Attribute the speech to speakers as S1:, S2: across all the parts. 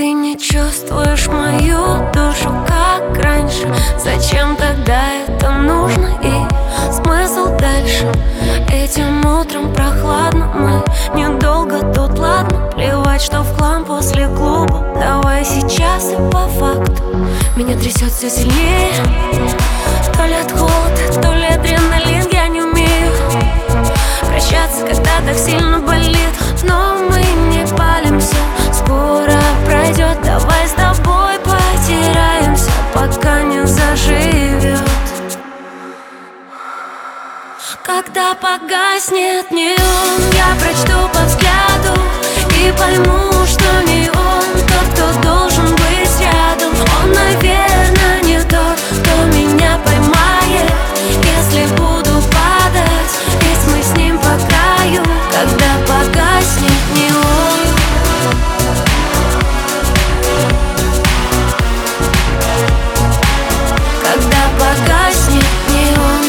S1: Ты не чувствуешь мою душу, как раньше. Зачем тогда это нужно и смысл дальше? Этим утром прохладно, мы недолго тут, ладно. Плевать, что в хлам после клуба. Давай сейчас и по факту. Меня трясет все сильнее. То ли от холода, то ли адреналин. Я не умею прощаться, когда так сильно болит. Но мы не палимся, скоро пройдет. Давай с тобой потеряемся, пока не заживет. Когда погаснет неон, я прочту по взгляду и пойму, что не он тот, кто должен быть рядом. Он, наверное, не тот, кто меня поймает, если буду падать, ведь мы с ним по краю. Когда погаснет неон, когда погаснет неон.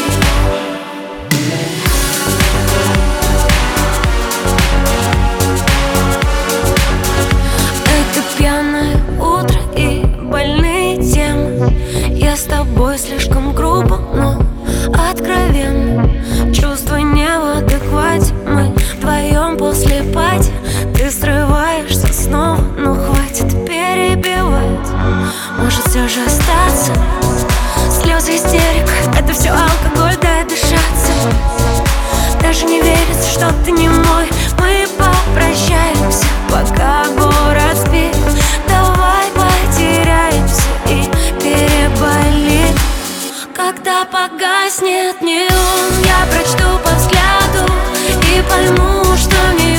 S1: Пьяное утро и больные темы. Я с тобой слишком грубо, но откровенно. Чувства не в адеквате, мы вдвоем после пати. Ты срываешься снова, но хватит перебивать. Может все же остаться? Слезы, истерик, это все алкоголь, дай дышаться. Даже не верится, что ты не мой. Мы попрощаемся, пока город спит. Давай потеряемся и переболит. Когда погаснет неон, я прочту по взгляду и пойму, что не